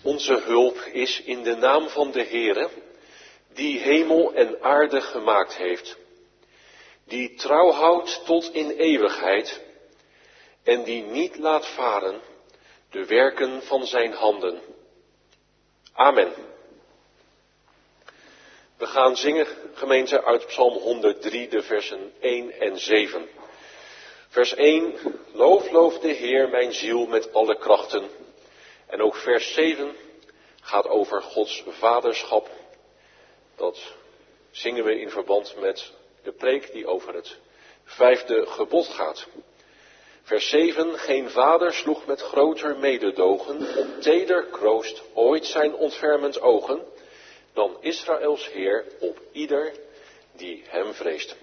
Onze hulp is in de naam van de Heere, die hemel en aarde gemaakt heeft, die trouw houdt tot in eeuwigheid en die niet laat varen de werken van zijn handen. Amen. We gaan zingen, gemeente, uit Psalm 103, de versen 1 en 7. Vers 1, loof de Heer mijn ziel met alle krachten. En ook vers 7 gaat over Gods vaderschap. Dat zingen we in verband met de preek die over het 5e gebod gaat. Vers 7, geen vader sloeg met groter mededogen op teder kroost ooit zijn ontfermend ogen dan Israëls Heer op ieder die hem vreest.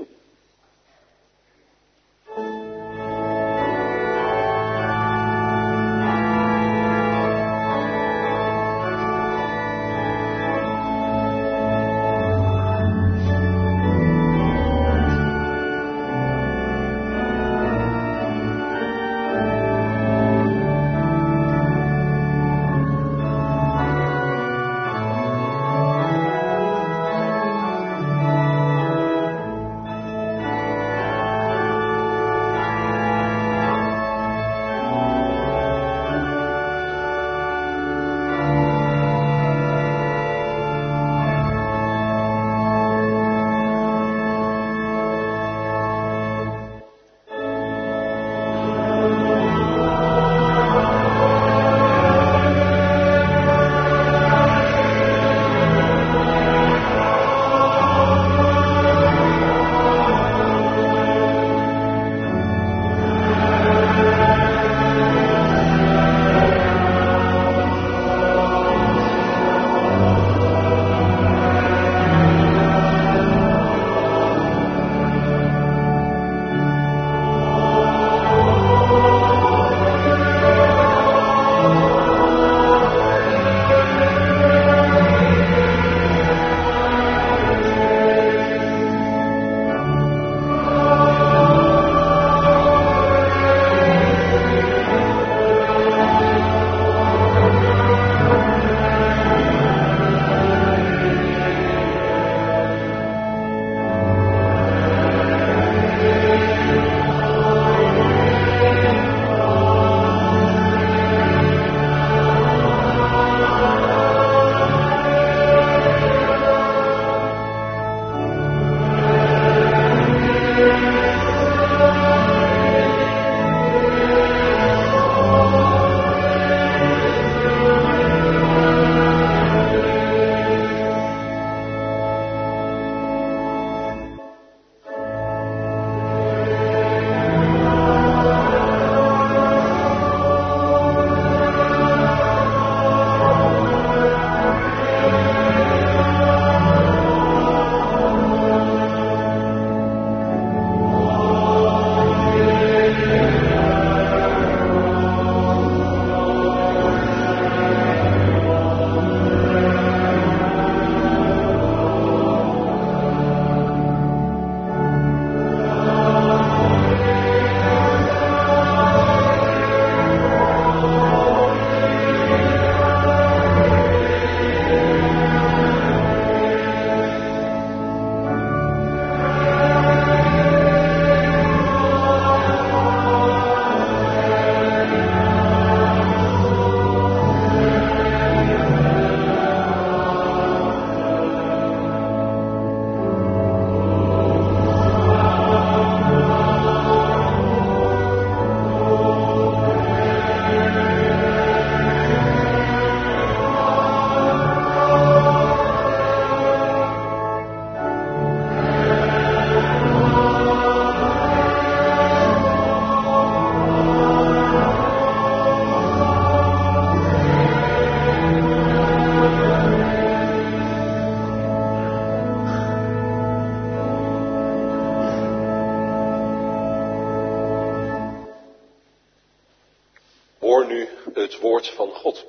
Hoor nu het woord van God.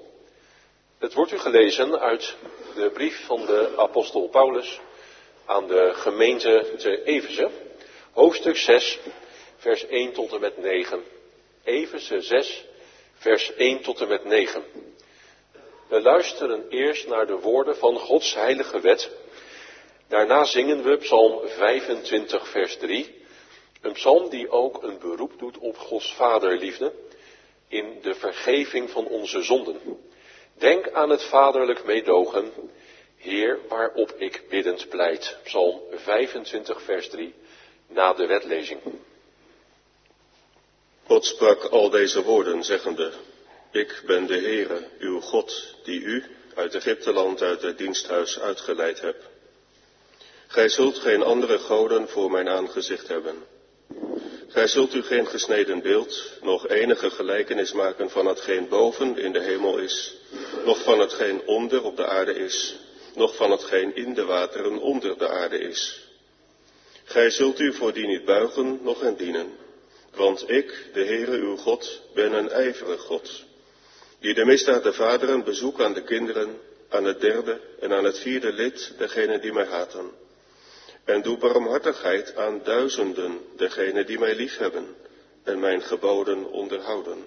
Het wordt u gelezen uit de brief van de apostel Paulus aan de gemeente te Efeze, hoofdstuk 6, vers 1 tot en met 9. Efeze 6, vers 1 tot en met 9. We luisteren eerst naar de woorden van Gods heilige wet. Daarna zingen we Psalm 25 vers 3. Een psalm die ook een beroep doet op Gods vaderliefde in de vergeving van onze zonden. Denk aan het vaderlijk meedogen, Heer, waarop ik biddend pleit. Psalm 25 vers 3, na de wetlezing. God sprak al deze woorden, zeggende: Ik ben de Heere, uw God, die u uit Egypteland, uit het diensthuis uitgeleid heb. Gij zult geen andere goden voor mijn aangezicht hebben. Gij zult u geen gesneden beeld, nog enige gelijkenis maken van hetgeen boven in de hemel is, noch van hetgeen onder op de aarde is, noch van hetgeen in de wateren onder de aarde is. Gij zult u voor die niet buigen, noch hen dienen. Want ik, de Heere uw God, ben een ijverig God, die de misdaad der vaderen bezoek aan de kinderen, aan het derde en aan het vierde lid, degenen die mij haten. En doe barmhartigheid aan duizenden, degenen die mij liefhebben en mijn geboden onderhouden.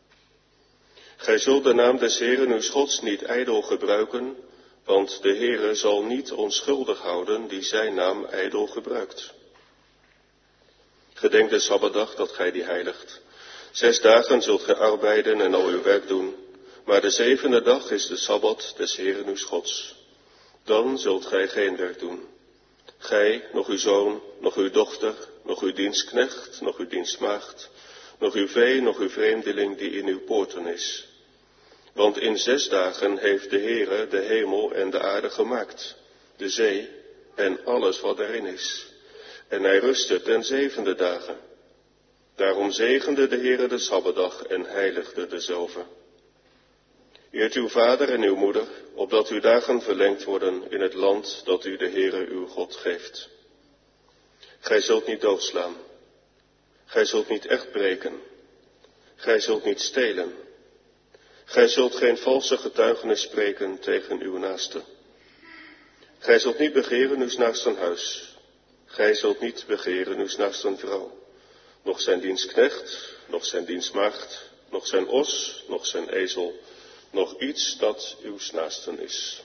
Gij zult de naam des Heeren uw Gods niet ijdel gebruiken, want de Heere zal niet onschuldig houden die zijn naam ijdel gebruikt. Gedenk de Sabbatdag dat gij die heiligt. 6 dagen zult gij arbeiden en al uw werk doen, maar de 7e dag is de Sabbat des Heeren uw Gods. Dan zult gij geen werk doen. Gij, nog uw zoon, nog uw dochter, nog uw dienstknecht, nog uw dienstmaagd, nog uw vee, nog uw vreemdeling die in uw poorten is. Want in 6 dagen heeft de Heere de hemel en de aarde gemaakt, de zee en alles wat daarin is. En hij rustte ten 7e dagen. Daarom zegende de Heere de Sabbatdag en heiligde dezelve. Eert uw vader en uw moeder, opdat uw dagen verlengd worden in het land dat u de Heere uw God geeft. Gij zult niet doodslaan. Gij zult niet echt breken. Gij zult niet stelen. Gij zult geen valse getuigenis spreken tegen uw naaste. Gij zult niet begeren uw naasten huis. Gij zult niet begeren uw naasten vrouw. Nog zijn dienstknecht, nog zijn dienstmaagd, nog zijn os, nog zijn ezel, nog iets dat uw naasten is.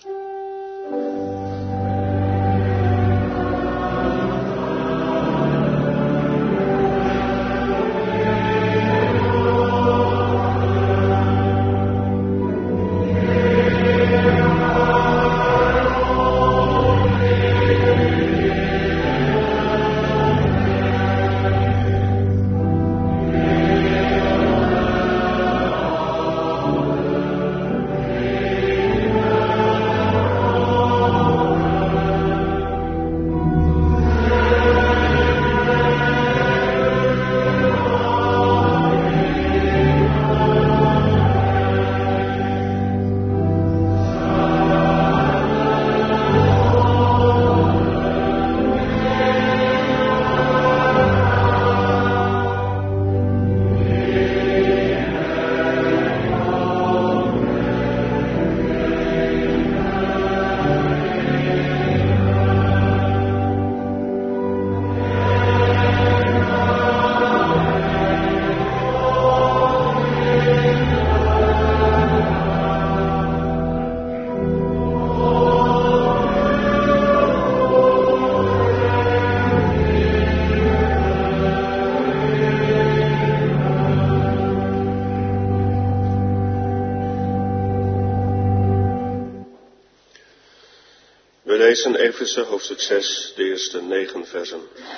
We lezen Efeze hoofdstuk 6, de eerste 9 versen.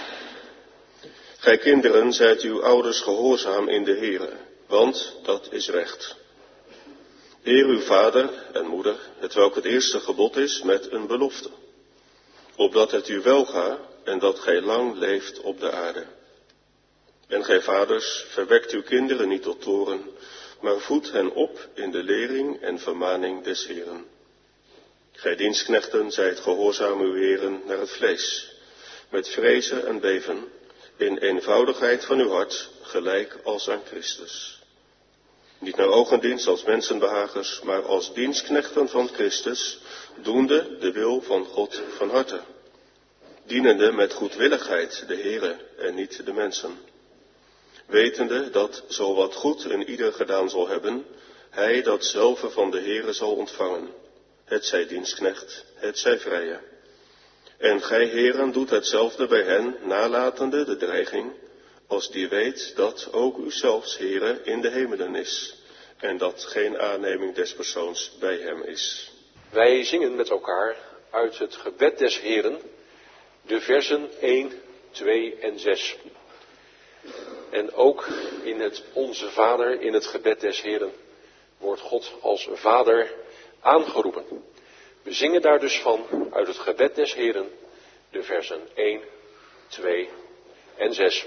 Gij kinderen, zijt uw ouders gehoorzaam in de Heere, want dat is recht. Eer uw vader en moeder, hetwelk het eerste gebod is, met een belofte, opdat het u welga en dat gij lang leeft op de aarde. En gij vaders, verwekt uw kinderen niet tot toorn, maar voed hen op in de lering en vermaning des Heeren. Gij dienstknechten, zijt gehoorzaam uw heren naar het vlees, met vrezen en beven, in eenvoudigheid van uw hart, gelijk als aan Christus. Niet naar ogendienst als mensenbehagers, maar als dienstknechten van Christus, doende de wil van God van harte, dienende met goedwilligheid de Heere en niet de mensen. Wetende dat zo wat goed een ieder gedaan zal hebben, Hij dat zelve van de Heere zal ontvangen, het zij dienstknecht, het zij vrije. En gij, heren, doet hetzelfde bij hen, nalatende de dreiging, als die weet dat ook u zelfs, Heere, in de hemelen is, en dat geen aanneming des persoons bij hem is. Wij zingen met elkaar uit het gebed des Heren de versen 1, 2 en 6. En ook in het Onze Vader, in het gebed des Heren, wordt God als Vader aangeroepen. We zingen daar dus van uit het gebed des Heren de versen 1, 2 en 6.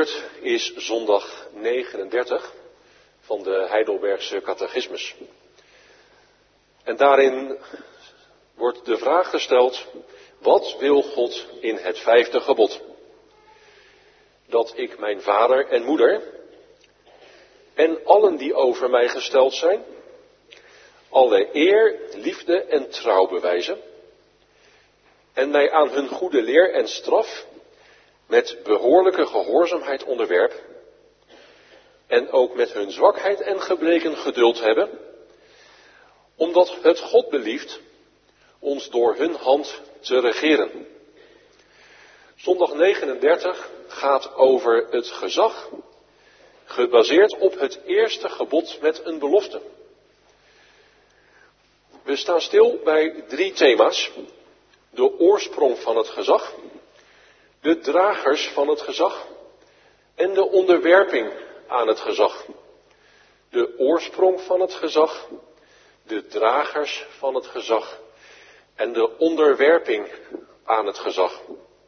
gebeurt is zondag 39 van de Heidelbergse catechismus. En daarin wordt de vraag gesteld, wat wil God in het 5e gebod? Dat ik mijn vader en moeder en allen die over mij gesteld zijn, alle eer, liefde en trouw bewijzen en mij aan hun goede leer en straf met behoorlijke gehoorzaamheid onderwerp en ook met hun zwakheid en gebreken geduld hebben, omdat het God belieft ons door hun hand te regeren. Zondag 39 gaat over het gezag, gebaseerd op het eerste gebod met een belofte. We staan stil bij 3 thema's. De oorsprong van het gezag, de dragers van het gezag en de onderwerping aan het gezag. De oorsprong van het gezag, de dragers van het gezag en de onderwerping aan het gezag.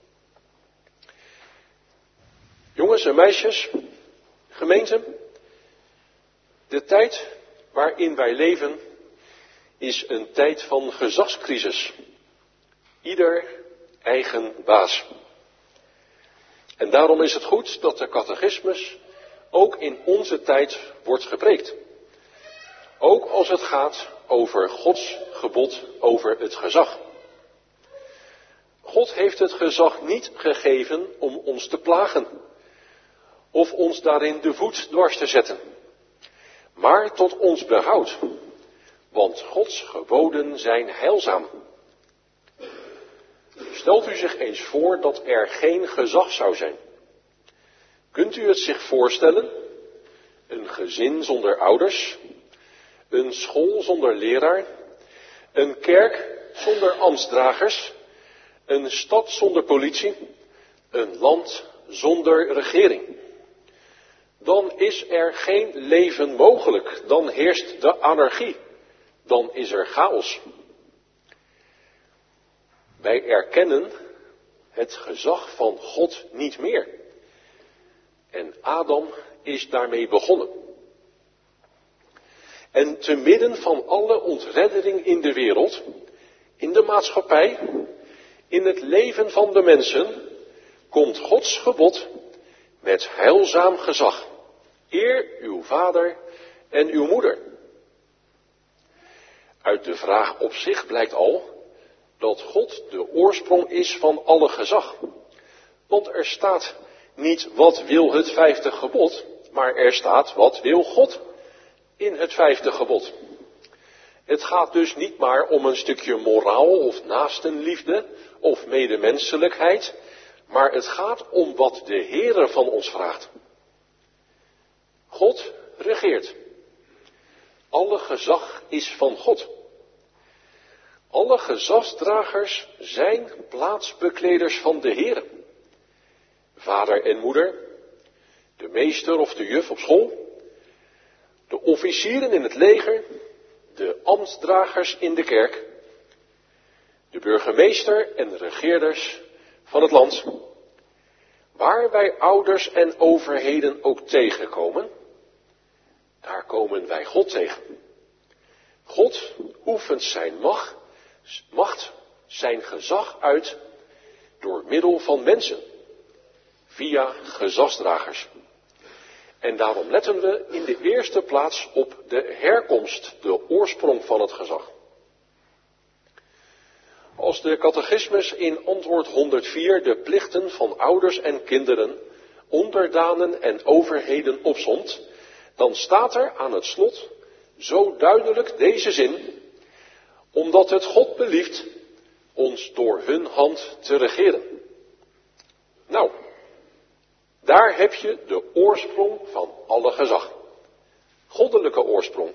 Jongens en meisjes, gemeente, de tijd waarin wij leven is een tijd van gezagscrisis. Ieder eigen baas. En daarom is het goed dat de catechismus ook in onze tijd wordt gepreekt. Ook als het gaat over Gods gebod over het gezag. God heeft het gezag niet gegeven om ons te plagen. Of ons daarin de voet dwars te zetten. Maar tot ons behoud. Want Gods geboden zijn heilzaam. Stelt u zich eens voor dat er geen gezag zou zijn. Kunt u het zich voorstellen? Een gezin zonder ouders, een school zonder leraar, een kerk zonder ambtsdragers, een stad zonder politie, een land zonder regering. Dan is er geen leven mogelijk, dan heerst de anarchie, dan is er chaos. Wij erkennen het gezag van God niet meer. En Adam is daarmee begonnen. En te midden van alle ontreddering in de wereld, in de maatschappij, in het leven van de mensen, komt Gods gebod met heilzaam gezag. Eer uw vader en uw moeder. Uit de vraag op zich blijkt al dat God de oorsprong is van alle gezag. Want er staat niet wat wil het 5e gebod, maar er staat wat wil God in het 5e gebod. Het gaat dus niet maar om een stukje moraal of naastenliefde of medemenselijkheid, maar het gaat om wat de Heere van ons vraagt. God regeert. Alle gezag is van God. Alle gezagsdragers zijn plaatsbekleders van de Heere. Vader en moeder, de meester of de juf op school, de officieren in het leger, de ambtsdragers in de kerk, de burgemeester en regeerders van het land. Waar wij ouders en overheden ook tegenkomen, daar komen wij God tegen. God oefent zijn macht, zijn gezag uit door middel van mensen, via gezagsdragers. En daarom letten we in de eerste plaats op de herkomst, de oorsprong van het gezag. Als de catechismus in antwoord 104 de plichten van ouders en kinderen, onderdanen en overheden opsomt, dan staat er aan het slot zo duidelijk deze zin: omdat het God belieft ons door hun hand te regeren. Nou, daar heb je de oorsprong van alle gezag. Goddelijke oorsprong.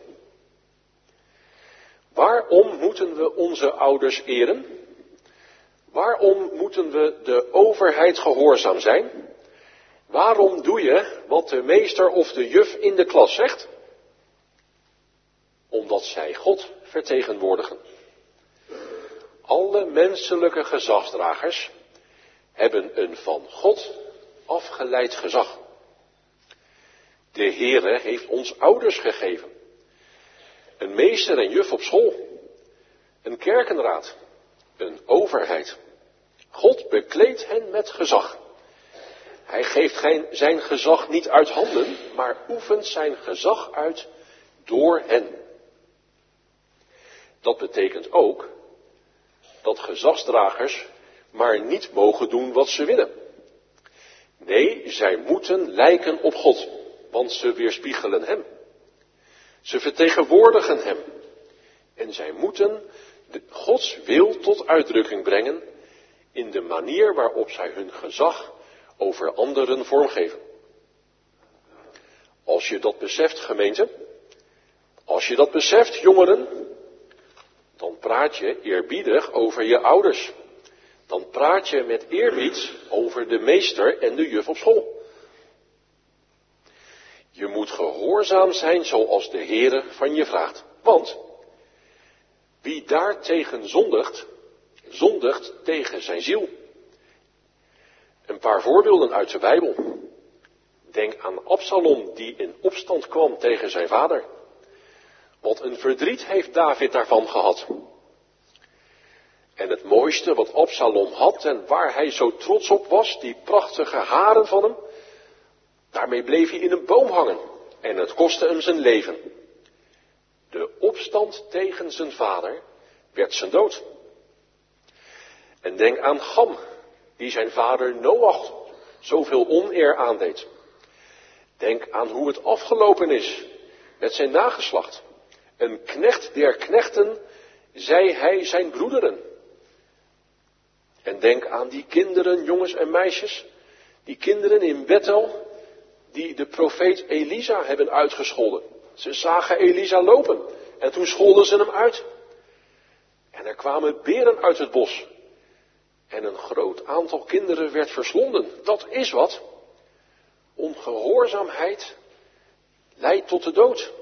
Waarom moeten we onze ouders eren? Waarom moeten we de overheid gehoorzaam zijn? Waarom doe je wat de meester of de juf in de klas zegt? Omdat zij God vertegenwoordigen. Alle menselijke gezagsdragers hebben een van God afgeleid gezag. De Heere heeft ons ouders gegeven. Een meester en juf op school. Een kerkenraad. Een overheid. God bekleedt hen met gezag. Hij geeft zijn gezag niet uit handen, maar oefent zijn gezag uit door hen. Dat betekent ook dat gezagsdragers maar niet mogen doen wat ze willen. Nee, zij moeten lijken op God, want ze weerspiegelen hem. Ze vertegenwoordigen hem. En zij moeten Gods wil tot uitdrukking brengen in de manier waarop zij hun gezag over anderen vormgeven. Als je dat beseft, gemeente, als je dat beseft, jongeren, dan praat je eerbiedig over je ouders. Dan praat je met eerbied over de meester en de juf op school. Je moet gehoorzaam zijn zoals de Heere van je vraagt. Want wie daartegen zondigt, zondigt tegen zijn ziel. Een paar voorbeelden uit de Bijbel. Denk aan Absalom die in opstand kwam tegen zijn vader. Wat een verdriet heeft David daarvan gehad. En het mooiste wat Absalom had en waar hij zo trots op was, die prachtige haren van hem, daarmee bleef hij in een boom hangen en het kostte hem zijn leven. De opstand tegen zijn vader werd zijn dood. En denk aan Gam, die zijn vader Noach zoveel oneer aandeed. Denk aan hoe het afgelopen is met zijn nageslacht. Een knecht der knechten, zei hij zijn broederen. En denk aan die kinderen, jongens en meisjes, die kinderen in Bethel, die de profeet Elisa hebben uitgescholden. Ze zagen Elisa lopen en toen scholden ze hem uit. En er kwamen beren uit het bos. En een groot aantal kinderen werd verslonden. Dat is wat. Ongehoorzaamheid leidt tot de dood.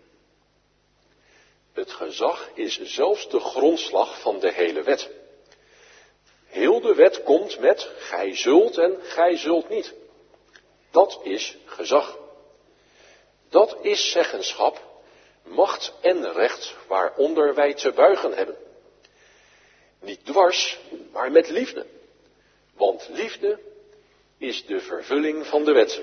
Het gezag is zelfs de grondslag van de hele wet. Heel de wet komt met gij zult en gij zult niet. Dat is gezag. Dat is zeggenschap, macht en recht waaronder wij te buigen hebben. Niet dwars, maar met liefde. Want liefde is de vervulling van de wet.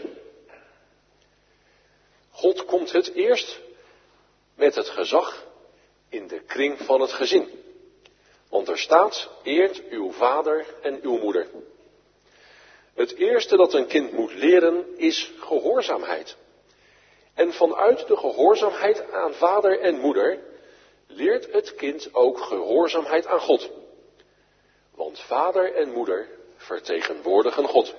God komt het eerst met het gezag in de kring van het gezin. Want er staat, eert uw vader en uw moeder. Het eerste dat een kind moet leren is gehoorzaamheid. En vanuit de gehoorzaamheid aan vader en moeder leert het kind ook gehoorzaamheid aan God. Want vader en moeder vertegenwoordigen God.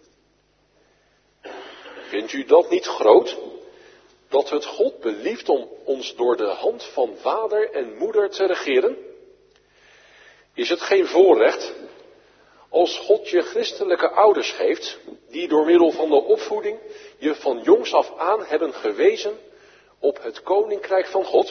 Vindt u dat niet groot? Dat het God belieft om ons door de hand van vader en moeder te regeren? Is het geen voorrecht als God je christelijke ouders geeft, die door middel van de opvoeding je van jongs af aan hebben gewezen op het koninkrijk van God?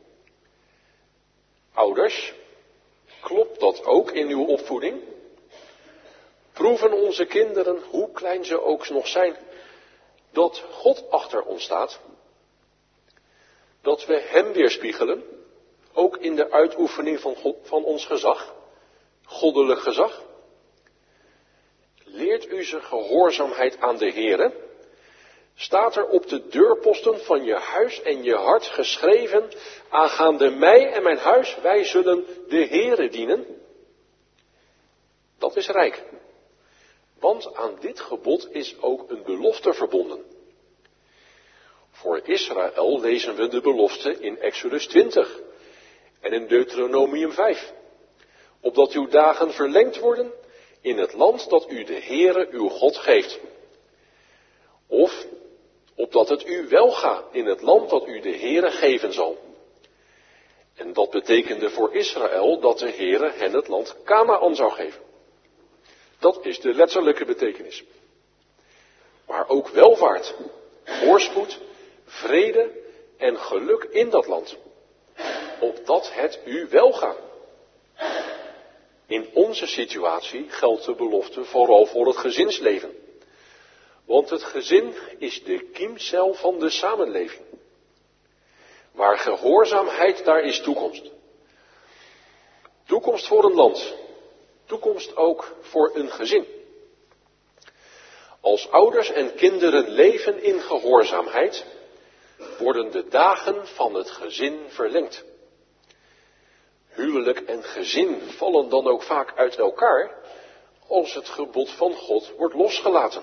Ouders, klopt dat ook in uw opvoeding? Proeven onze kinderen, hoe klein ze ook nog zijn, dat God achter ons staat? Dat we hem weerspiegelen, ook in de uitoefening van ons gezag, goddelijk gezag? Leert u ze gehoorzaamheid aan de Heere? Staat er op de deurposten van je huis en je hart geschreven, aangaande mij en mijn huis, wij zullen de Heere dienen? Dat is rijk. Want aan dit gebod is ook een belofte verbonden. Voor Israël lezen we de belofte in Exodus 20 en in Deuteronomium 5. Opdat uw dagen verlengd worden in het land dat u de Heere uw God geeft. Of opdat het u welgaat in het land dat u de Heere geven zal. En dat betekende voor Israël dat de Heere hen het land Kanaan zou geven. Dat is de letterlijke betekenis. Maar ook welvaart, voorspoed, vrede en geluk in dat land. Opdat het u welgaat. In onze situatie geldt de belofte vooral voor het gezinsleven. Want het gezin is de kiemcel van de samenleving. Waar gehoorzaamheid, daar is toekomst. Toekomst voor een land. Toekomst ook voor een gezin. Als ouders en kinderen leven in gehoorzaamheid, worden de dagen van het gezin verlengd. Huwelijk en gezin vallen dan ook vaak uit elkaar als het gebod van God wordt losgelaten.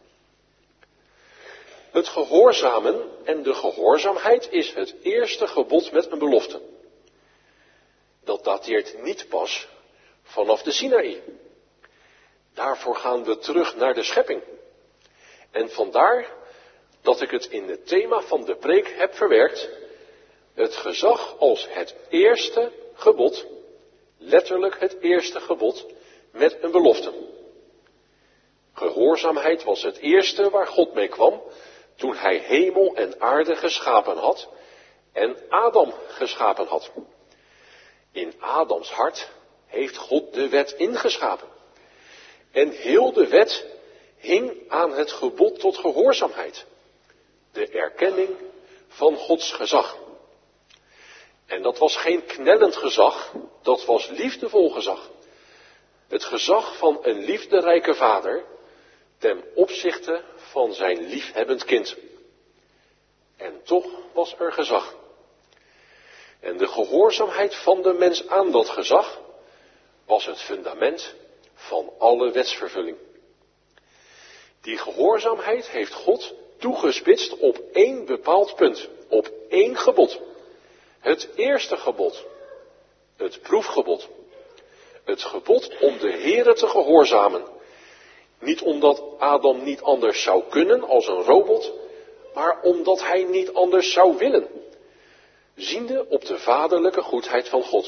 Het gehoorzamen en de gehoorzaamheid is het eerste gebod met een belofte. Dat dateert niet pas vanaf de Sinaï. Daarvoor gaan we terug naar de schepping. En vandaar dat ik het in het thema van de preek heb verwerkt. Het gezag als het eerste gebod, letterlijk het eerste gebod, met een belofte. Gehoorzaamheid was het eerste waar God mee kwam toen hij hemel en aarde geschapen had en Adam geschapen had. In Adams hart heeft God de wet ingeschapen. En heel de wet hing aan het gebod tot gehoorzaamheid. De erkenning van Gods gezag. En dat was geen knellend gezag, dat was liefdevol gezag. Het gezag van een liefderijke vader ten opzichte van zijn liefhebbend kind. En toch was er gezag. En de gehoorzaamheid van de mens aan dat gezag was het fundament van alle wetsvervulling. Die gehoorzaamheid heeft God toegespitst op één bepaald punt, op één gebod. Het eerste gebod, het proefgebod. Het gebod om de Heere te gehoorzamen. Niet omdat Adam niet anders zou kunnen als een robot, maar omdat hij niet anders zou willen. Ziende op de vaderlijke goedheid van God.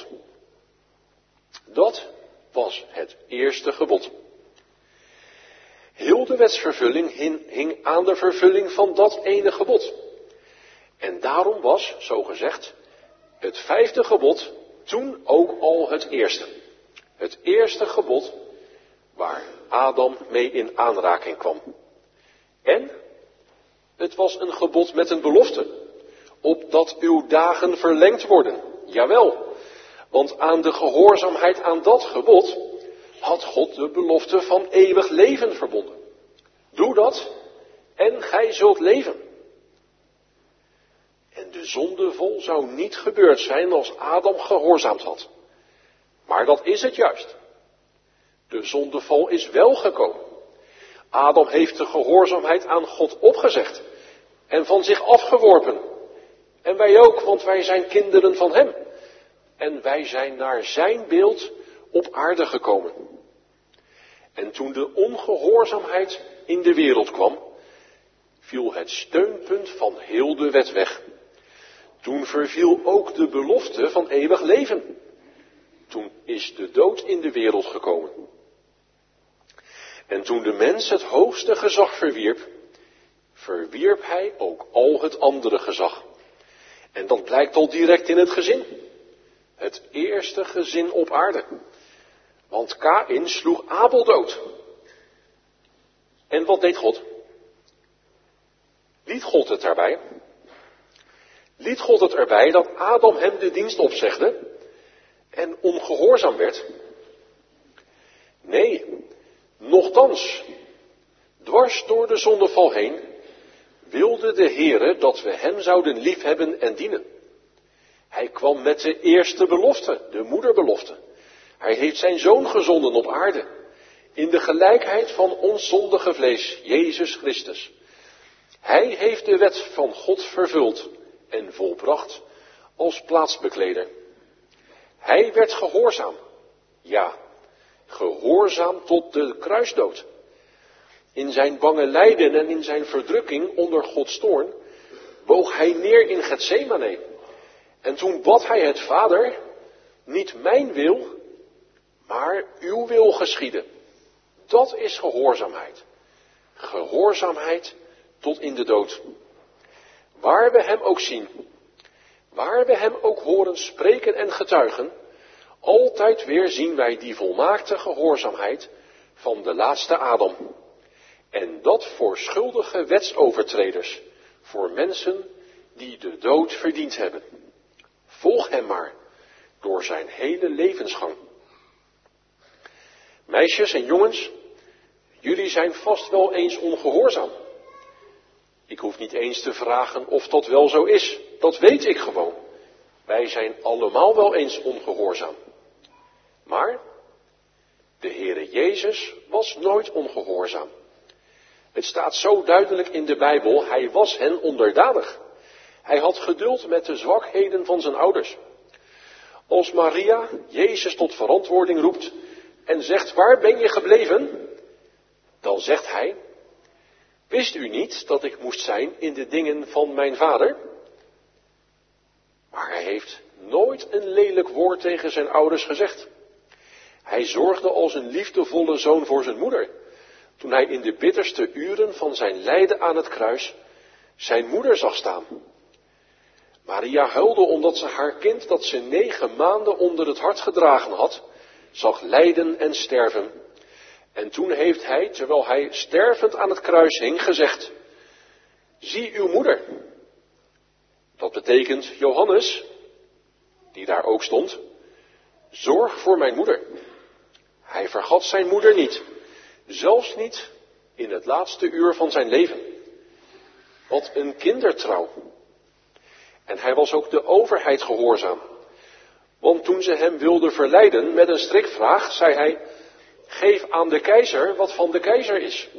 Dat was het eerste gebod. Heel de wetsvervulling hing aan de vervulling van dat ene gebod. En daarom was, zo gezegd, het vijfde gebod toen ook al het eerste. Het eerste gebod waar Adam mee in aanraking kwam. En het was een gebod met een belofte, opdat uw dagen verlengd worden. Jawel, want aan de gehoorzaamheid aan dat gebod had God de belofte van eeuwig leven verbonden. Doe dat en gij zult leven. En de zondeval zou niet gebeurd zijn als Adam gehoorzaamd had. Maar dat is het juist. De zondeval is wel gekomen. Adam heeft de gehoorzaamheid aan God opgezegd en van zich afgeworpen. En wij ook, want wij zijn kinderen van hem. En wij zijn naar zijn beeld op aarde gekomen. En toen de ongehoorzaamheid in de wereld kwam, viel het steunpunt van heel de wet weg. Toen verviel ook de belofte van eeuwig leven. Toen is de dood in de wereld gekomen. En toen de mens het hoogste gezag verwierp, verwierp hij ook al het andere gezag. En dat blijkt al direct in het gezin. Het eerste gezin op aarde. Want Kaïn sloeg Abel dood. En wat deed God? Liet God het erbij? Liet God het erbij dat Adam hem de dienst opzegde en ongehoorzaam werd? Nee, nochtans, dwars door de zondeval heen, wilde de Heere dat we hem zouden liefhebben en dienen. Hij kwam met de eerste belofte, de moederbelofte. Hij heeft zijn zoon gezonden op aarde, in de gelijkheid van ons zondige vlees, Jezus Christus. Hij heeft de wet van God vervuld en volbracht als plaatsbekleder. Hij werd gehoorzaam, ja, gehoorzaam tot de kruisdood. In zijn bange lijden en in zijn verdrukking onder Gods toorn boog hij neer in Getsemane. En toen bad hij het Vader, niet mijn wil, maar uw wil geschieden. Dat is gehoorzaamheid. Gehoorzaamheid tot in de dood. Waar we hem ook zien, waar we hem ook horen spreken en getuigen, altijd weer zien wij die volmaakte gehoorzaamheid van de laatste Adam. En dat voor schuldige wetsovertreders, voor mensen die de dood verdiend hebben. Volg hem maar door zijn hele levensgang. Meisjes en jongens, jullie zijn vast wel eens ongehoorzaam. Ik hoef niet eens te vragen of dat wel zo is. Dat weet ik gewoon. Wij zijn allemaal wel eens ongehoorzaam. Maar de Heere Jezus was nooit ongehoorzaam. Het staat zo duidelijk in de Bijbel, hij was hen onderdanig. Hij had geduld met de zwakheden van zijn ouders. Als Maria Jezus tot verantwoording roept en zegt, waar ben je gebleven? Dan zegt hij, wist u niet dat ik moest zijn in de dingen van mijn vader? Maar hij heeft nooit een lelijk woord tegen zijn ouders gezegd. Hij zorgde als een liefdevolle zoon voor zijn moeder, toen hij in de bitterste uren van zijn lijden aan het kruis zijn moeder zag staan. Maria huilde omdat ze haar kind dat ze 9 maanden onder het hart gedragen had, zag lijden en sterven. En toen heeft hij, terwijl hij stervend aan het kruis hing, gezegd, zie uw moeder. Dat betekent Johannes, die daar ook stond, zorg voor mijn moeder. Hij vergat zijn moeder niet, zelfs niet in het laatste uur van zijn leven. Wat een kindertrouw. En hij was ook de overheid gehoorzaam. Want toen ze hem wilden verleiden met een strikvraag, zei hij, geef aan de keizer wat van de keizer is.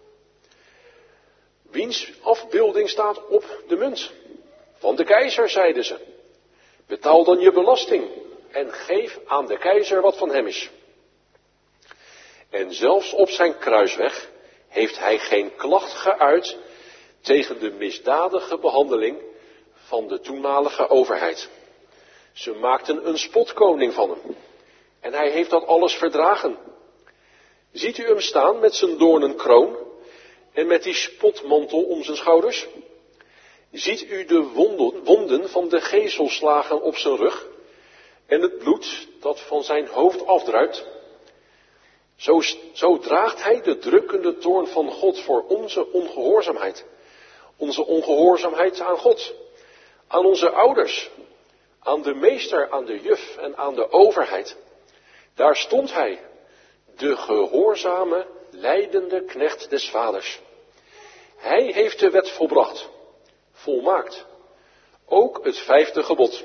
Wiens afbeelding staat op de munt? Van de keizer, zeiden ze. Betaal dan je belasting en geef aan de keizer wat van hem is. En zelfs op zijn kruisweg heeft hij geen klacht geuit tegen de misdadige behandeling van de toenmalige overheid. Ze maakten een spotkoning van hem. En hij heeft dat alles verdragen. Ziet u hem staan met zijn doornenkroon en met die spotmantel om zijn schouders? Ziet u de wonden van de gezelslagen op zijn rug en het bloed dat van zijn hoofd afdruipt? Zo draagt hij de drukkende toorn van God voor onze ongehoorzaamheid. Onze ongehoorzaamheid aan God, aan onze ouders, aan de meester, aan de juf en aan de overheid. Daar stond hij, de gehoorzame, lijdende knecht des vaders. Hij heeft de wet volbracht, volmaakt, ook het 5e gebod.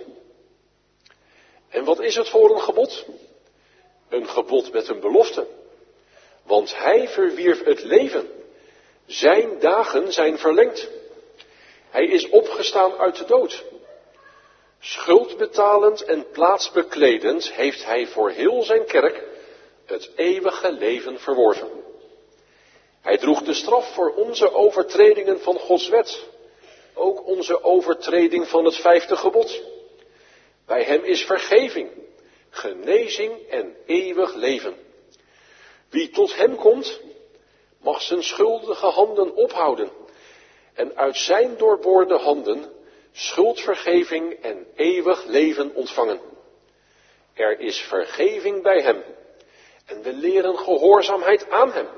En wat is het voor een gebod? Een gebod met een belofte. Want hij verwierf het leven. Zijn dagen zijn verlengd. Hij is opgestaan uit de dood. Schuldbetalend en plaatsbekledend heeft hij voor heel zijn kerk het eeuwige leven verworven. Hij droeg de straf voor onze overtredingen van Gods wet. Ook onze overtreding van het 5e gebod. Bij hem is vergeving, genezing en eeuwig leven. Wie tot hem komt, mag zijn schuldige handen ophouden en uit zijn doorboorde handen schuldvergeving en eeuwig leven ontvangen. Er is vergeving bij hem en we leren gehoorzaamheid aan hem.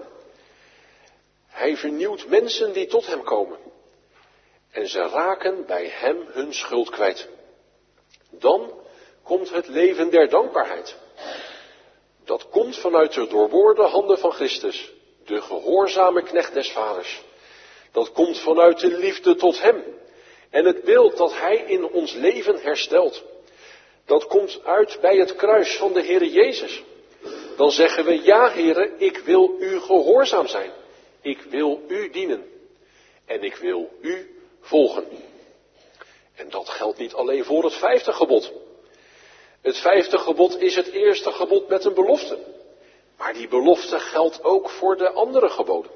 Hij vernieuwt mensen die tot hem komen en ze raken bij hem hun schuld kwijt. Dan komt het leven der dankbaarheid. Dat komt vanuit de doorboorde handen van Christus, de gehoorzame knecht des vaders. Dat komt vanuit de liefde tot hem en het beeld dat hij in ons leven herstelt. Dat komt uit bij het kruis van de Heere Jezus. Dan zeggen we, ja Heere, ik wil u gehoorzaam zijn. Ik wil u dienen. En ik wil u volgen. En dat geldt niet alleen voor het 5e gebod. Het 5e gebod is het eerste gebod met een belofte. Maar die belofte geldt ook voor de andere geboden.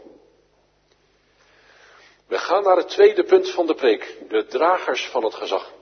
We gaan naar het tweede punt van de preek. De dragers van het gezag.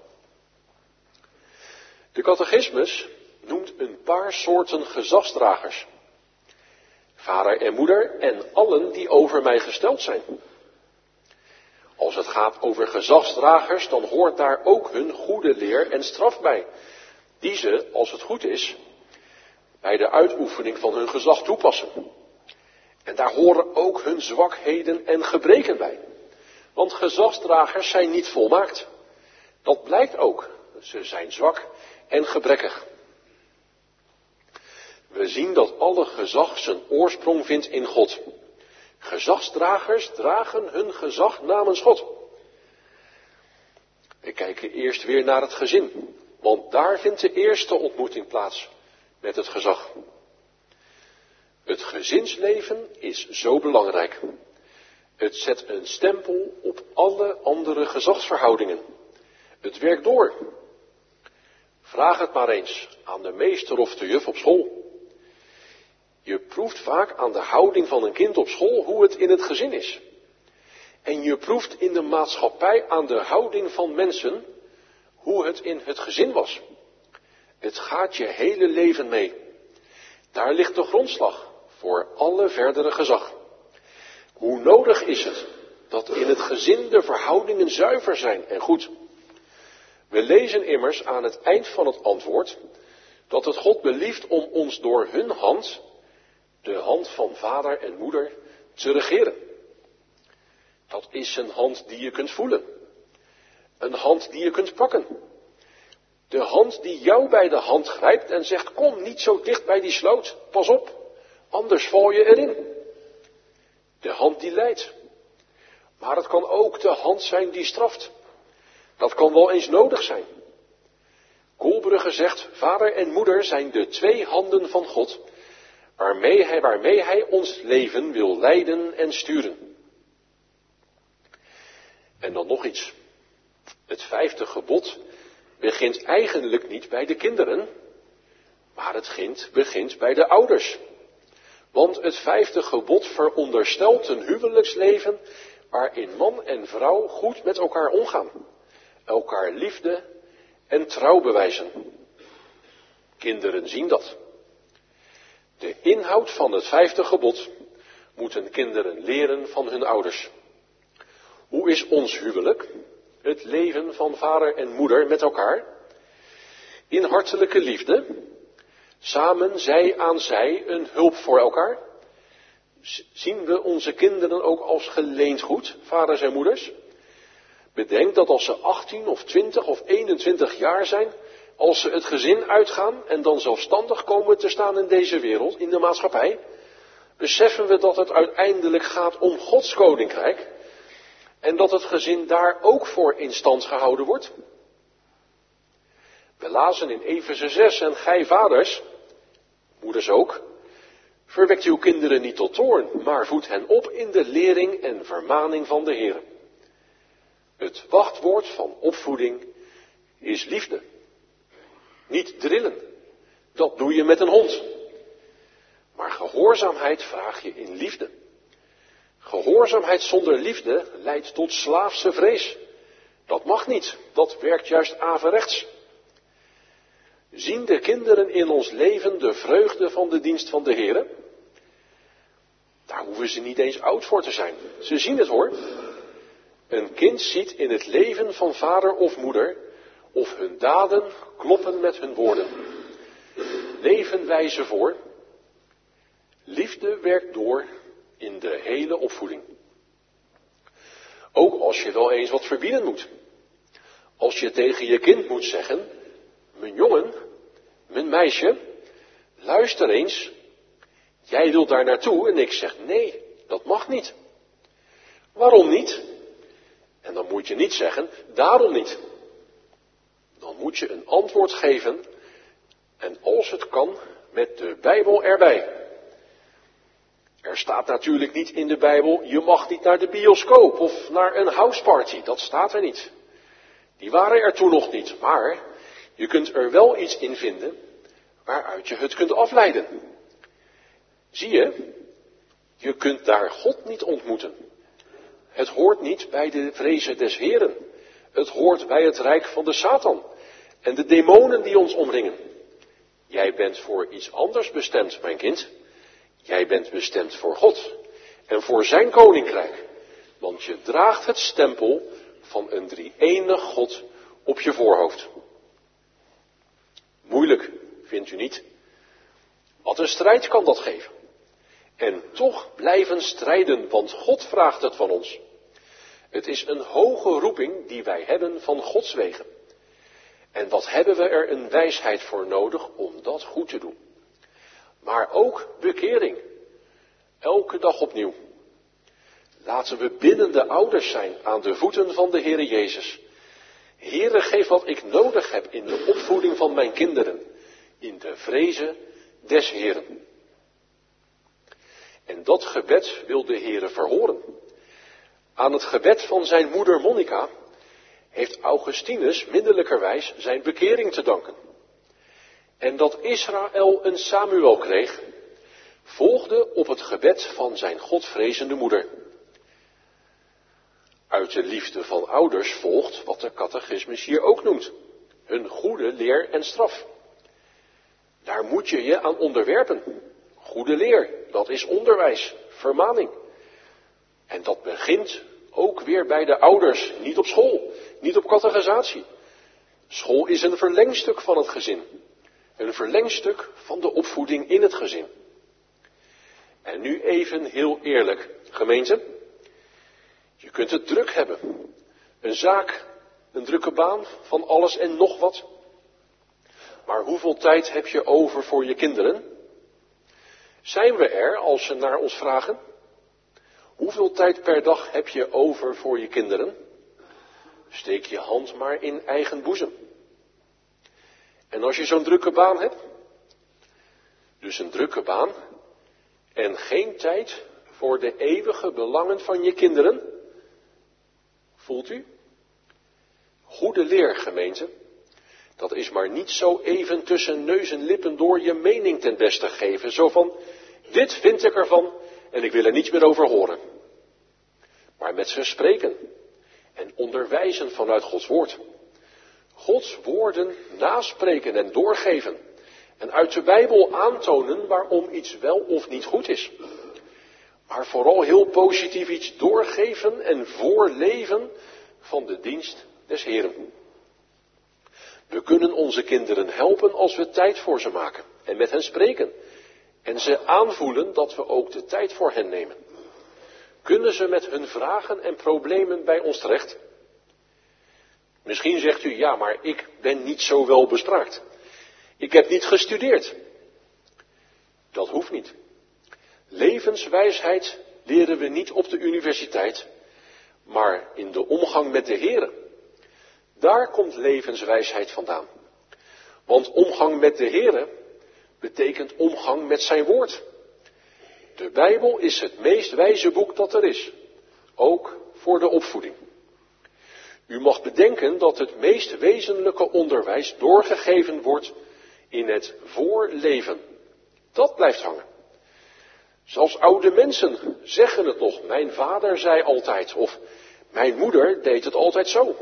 De catechismus noemt een paar soorten gezagsdragers. Vader en moeder en allen die over mij gesteld zijn. Als het gaat over gezagsdragers, dan hoort daar ook hun goede leer en straf bij. Die ze, als het goed is, bij de uitoefening van hun gezag toepassen. En daar horen ook hun zwakheden en gebreken bij. Want gezagsdragers zijn niet volmaakt. Dat blijkt ook. Ze zijn zwak en gebrekkig. We zien dat alle gezag zijn oorsprong vindt in God. Gezagsdragers dragen hun gezag namens God. We kijken eerst weer naar het gezin. Want daar vindt de eerste ontmoeting plaats met het gezag. Het gezinsleven is zo belangrijk. Het zet een stempel op alle andere gezagsverhoudingen. Het werkt door. Vraag het maar eens aan de meester of de juf op school. Je proeft vaak aan de houding van een kind op school hoe het in het gezin is. En je proeft in de maatschappij aan de houding van mensen hoe het in het gezin was. Het gaat je hele leven mee. Daar ligt de grondslag voor alle verdere gezag. Hoe nodig is het dat in het gezin de verhoudingen zuiver zijn en goed. We lezen immers aan het eind van het antwoord dat het God belieft om ons door hun hand, de hand van vader en moeder, te regeren. Dat is een hand die je kunt voelen. Een hand die je kunt pakken. De hand die jou bij de hand grijpt en zegt, kom niet zo dicht bij die sloot, pas op, anders val je erin. De hand die leidt. Maar het kan ook de hand zijn die straft. Dat kan wel eens nodig zijn. Kolbrugge zegt, vader en moeder zijn de twee handen van God, waarmee hij ons leven wil leiden en sturen. En dan nog iets. Het 5e gebod begint eigenlijk niet bij de kinderen, maar het begint bij de ouders. Want het 5e gebod veronderstelt een huwelijksleven waarin man en vrouw goed met elkaar omgaan, elkaar liefde en trouw bewijzen. Kinderen zien dat. De inhoud van het 5e gebod moeten kinderen leren van hun ouders. Hoe is ons huwelijk, het leven van vader en moeder met elkaar? In hartelijke liefde, samen zij aan zij een hulp voor elkaar? Zien we onze kinderen ook als geleend goed, vaders en moeders? Bedenk dat als ze 18 of 20 of 21 jaar zijn, als ze het gezin uitgaan en dan zelfstandig komen te staan in deze wereld, in de maatschappij, beseffen we dat het uiteindelijk gaat om Gods koninkrijk en dat het gezin daar ook voor in stand gehouden wordt. We lazen in Efeze 6, en gij vaders, moeders ook, verwekt uw kinderen niet tot toorn, maar voed hen op in de lering en vermaning van de Heer. Het wachtwoord van opvoeding is liefde. Niet drillen, dat doe je met een hond. Maar gehoorzaamheid vraag je in liefde. Gehoorzaamheid zonder liefde leidt tot slaafse vrees. Dat mag niet, dat werkt juist averechts. Zien de kinderen in ons leven de vreugde van de dienst van de Heer? Daar hoeven ze niet eens oud voor te zijn. Ze zien het hoor. Een kind ziet in het leven van vader of moeder of hun daden kloppen met hun woorden. Leven wijzen voor. Liefde werkt door in de hele opvoeding. Ook als je wel eens wat verbieden moet. Als je tegen je kind moet zeggen, mijn jongen, mijn meisje, luister eens, jij wilt daar naartoe en ik zeg nee, dat mag niet. Waarom niet? En dan moet je niet zeggen, daarom niet. Dan moet je een antwoord geven en als het kan, met de Bijbel erbij. Er staat natuurlijk niet in de Bijbel, je mag niet naar de bioscoop of naar een houseparty. Dat staat er niet. Die waren er toen nog niet, maar je kunt er wel iets in vinden waaruit je het kunt afleiden. Zie je, je kunt daar God niet ontmoeten. Het hoort niet bij de vrezen des Heren. Het hoort bij het rijk van de Satan en de demonen die ons omringen. Jij bent voor iets anders bestemd, mijn kind. Jij bent bestemd voor God en voor zijn koninkrijk. Want je draagt het stempel van een drie-enig God op je voorhoofd. Moeilijk, vindt u niet? Wat een strijd kan dat geven. En toch blijven strijden, want God vraagt het van ons. Het is een hoge roeping die wij hebben van Gods wegen. En wat hebben we er een wijsheid voor nodig om dat goed te doen. Maar ook bekering. Elke dag opnieuw. Laten we biddende ouders zijn aan de voeten van de Heere Jezus. Heere, geef wat ik nodig heb in de opvoeding van mijn kinderen. In de vreze des Heeren. En dat gebed wil de Heere verhoren. Aan het gebed van zijn moeder Monica heeft Augustinus middelijkerwijs zijn bekering te danken. En dat Israël een Samuel kreeg, volgde op het gebed van zijn godvrezende moeder. Uit de liefde van ouders volgt wat de catechismus hier ook noemt. Hun goede leer en straf. Daar moet je je aan onderwerpen. Goede leer, dat is onderwijs, vermaning. En dat begint ook weer bij de ouders, niet op school, niet op catechisatie. School is een verlengstuk van het gezin. Een verlengstuk van de opvoeding in het gezin. En nu even heel eerlijk, gemeente. Je kunt het druk hebben. Een zaak, een drukke baan, van alles en nog wat. Maar hoeveel tijd heb je over voor je kinderen? Zijn we er als ze naar ons vragen? Hoeveel tijd per dag heb je over voor je kinderen? Steek je hand maar in eigen boezem. En als je zo'n drukke baan hebt, dus een drukke baan, en geen tijd voor de eeuwige belangen van je kinderen, voelt u? Goede leer, gemeente, dat is maar niet zo even tussen neus en lippen door je mening ten beste geven, zo van, dit vind ik ervan en ik wil er niets meer over horen. Maar met ze spreken en onderwijzen vanuit Gods woord. Gods woorden naspreken en doorgeven. En uit de Bijbel aantonen waarom iets wel of niet goed is. Maar vooral heel positief iets doorgeven en voorleven van de dienst des Heeren. We kunnen onze kinderen helpen als we tijd voor ze maken en met hen spreken. En ze aanvoelen dat we ook de tijd voor hen nemen. Kunnen ze met hun vragen en problemen bij ons terecht? Misschien zegt u, ja, maar ik ben niet zo wel bespraakt. Ik heb niet gestudeerd. Dat hoeft niet. Levenswijsheid leren we niet op de universiteit, maar in de omgang met de Heere. Daar komt levenswijsheid vandaan. Want omgang met de Heere betekent omgang met zijn woord. De Bijbel is het meest wijze boek dat er is. Ook voor de opvoeding. U mag bedenken dat het meest wezenlijke onderwijs doorgegeven wordt in het voorleven. Dat blijft hangen. Zelfs oude mensen zeggen het nog. Mijn vader zei altijd. Of mijn moeder deed het altijd zo.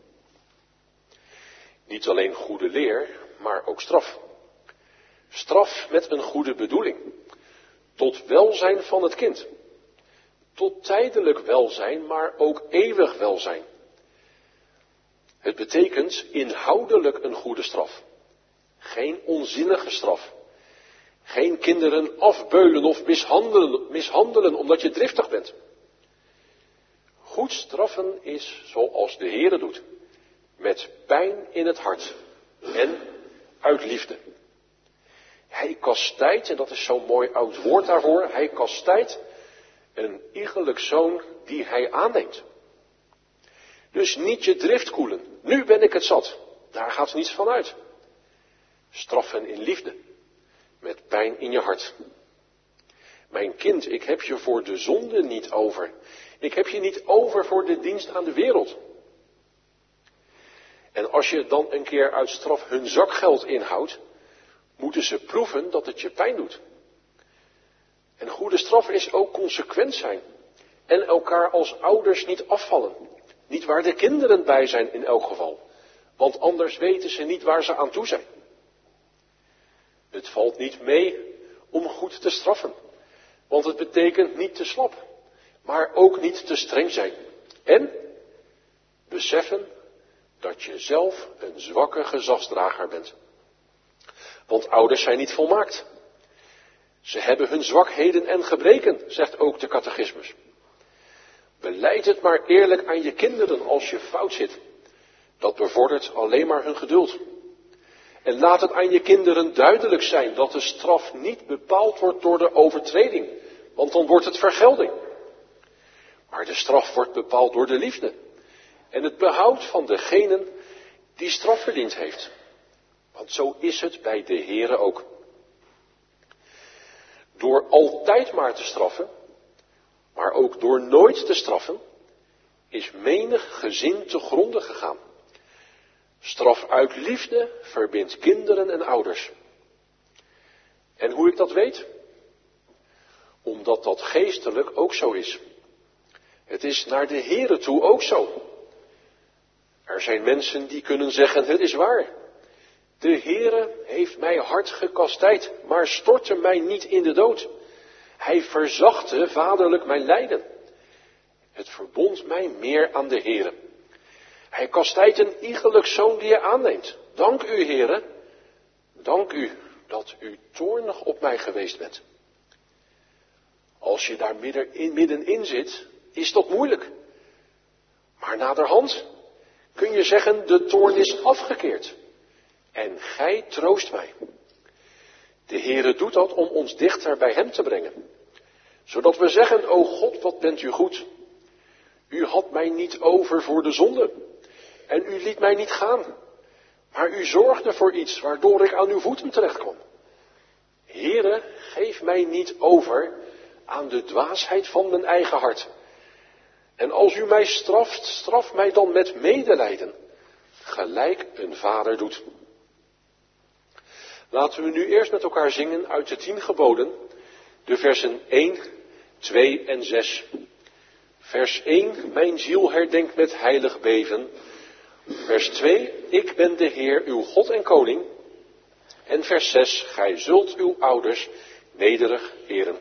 Niet alleen goede leer, maar ook straf. Straf met een goede bedoeling. Tot welzijn van het kind. Tot tijdelijk welzijn, maar ook eeuwig welzijn. Het betekent inhoudelijk een goede straf. Geen onzinnige straf. Geen kinderen afbeulen of mishandelen omdat je driftig bent. Goed straffen is zoals de Heere doet. Met pijn in het hart. En uit liefde. Hij kastijdt, en dat is zo'n mooi oud woord daarvoor. Hij kastijdt een iegelijk zoon die hij aanneemt. Dus niet je drift koelen. Nu ben ik het zat. Daar gaat niets van uit. Straffen in liefde. Met pijn in je hart. Mijn kind, ik heb je voor de zonde niet over. Ik heb je niet over voor de dienst aan de wereld. En als je dan een keer uit straf hun zakgeld inhoudt, moeten ze proeven dat het je pijn doet. En goede straf is ook consequent zijn. En elkaar als ouders niet afvallen. Niet waar de kinderen bij zijn in elk geval. Want anders weten ze niet waar ze aan toe zijn. Het valt niet mee om goed te straffen. Want het betekent niet te slap. Maar ook niet te streng zijn. En beseffen dat je zelf een zwakke gezagsdrager bent. Want ouders zijn niet volmaakt. Ze hebben hun zwakheden en gebreken, zegt ook de catechismus. Belijd het maar eerlijk aan je kinderen als je fout zit. Dat bevordert alleen maar hun geduld. En laat het aan je kinderen duidelijk zijn dat de straf niet bepaald wordt door de overtreding, want dan wordt het vergelding. Maar de straf wordt bepaald door de liefde en het behoud van degene die straf verdiend heeft. Want zo is het bij de Heere ook. Door altijd maar te straffen, maar ook door nooit te straffen, is menig gezin te gronde gegaan. Straf uit liefde verbindt kinderen en ouders. En hoe ik dat weet? Omdat dat geestelijk ook zo is. Het is naar de Heere toe ook zo. Er zijn mensen die kunnen zeggen, het is waar. De Heere heeft mij hard gekastijd, maar stortte mij niet in de dood. Hij verzachtte vaderlijk mijn lijden. Het verbond mij meer aan de Heere. Hij kastijdt een iegelijk zoon die je aanneemt. Dank u, Heere. Dank u dat u toornig op mij geweest bent. Als je daar middenin zit, is dat moeilijk. Maar naderhand kun je zeggen, de toorn is afgekeerd. En gij troost mij. De Heere doet dat om ons dichter bij hem te brengen. Zodat we zeggen, o God, wat bent u goed. U had mij niet over voor de zonde. En u liet mij niet gaan. Maar u zorgde voor iets waardoor ik aan uw voeten terecht kwam. Heere, geef mij niet over aan de dwaasheid van mijn eigen hart. En als u mij straft, straf mij dan met medelijden. Gelijk een vader doet. Laten we nu eerst met elkaar zingen uit de 10 geboden, de versen 1, 2 en 6. Vers 1, mijn ziel herdenkt met heilig beven. Vers 2, ik ben de Heer, uw God en koning. En vers 6, gij zult uw ouders nederig eren.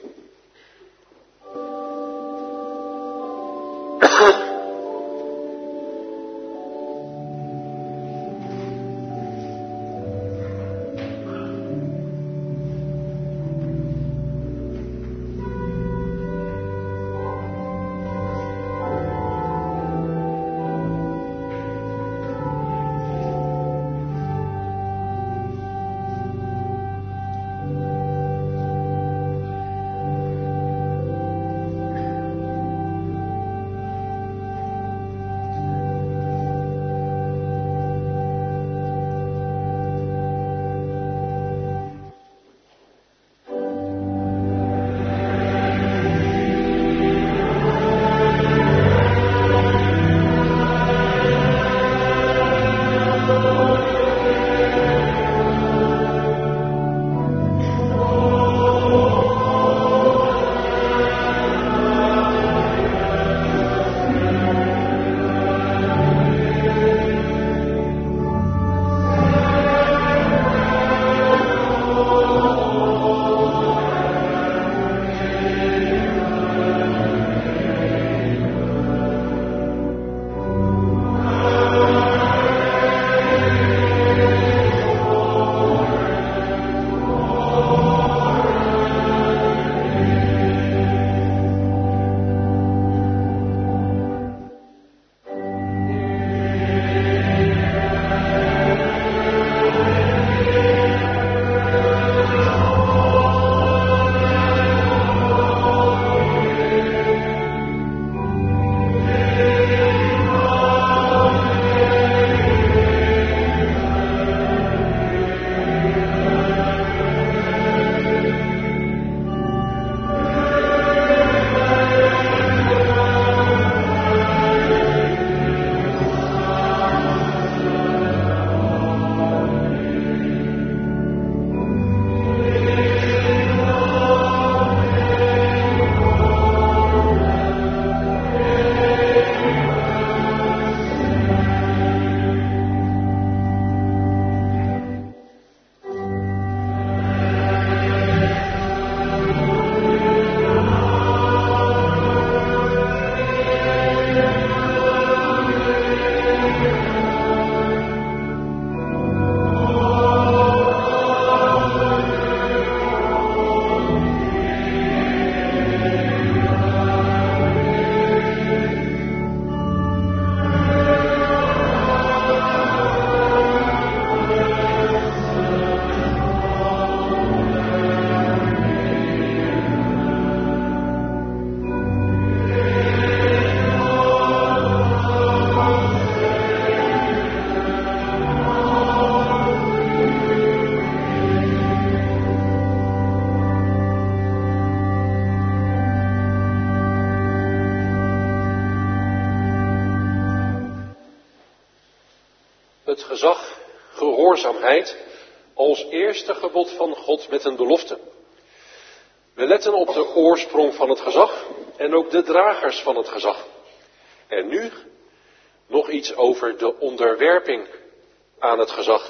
het gezag, gehoorzaamheid, als eerste gebod van God met een belofte. We letten op de oorsprong van het gezag en ook de dragers van het gezag. En nu nog iets over de onderwerping aan het gezag.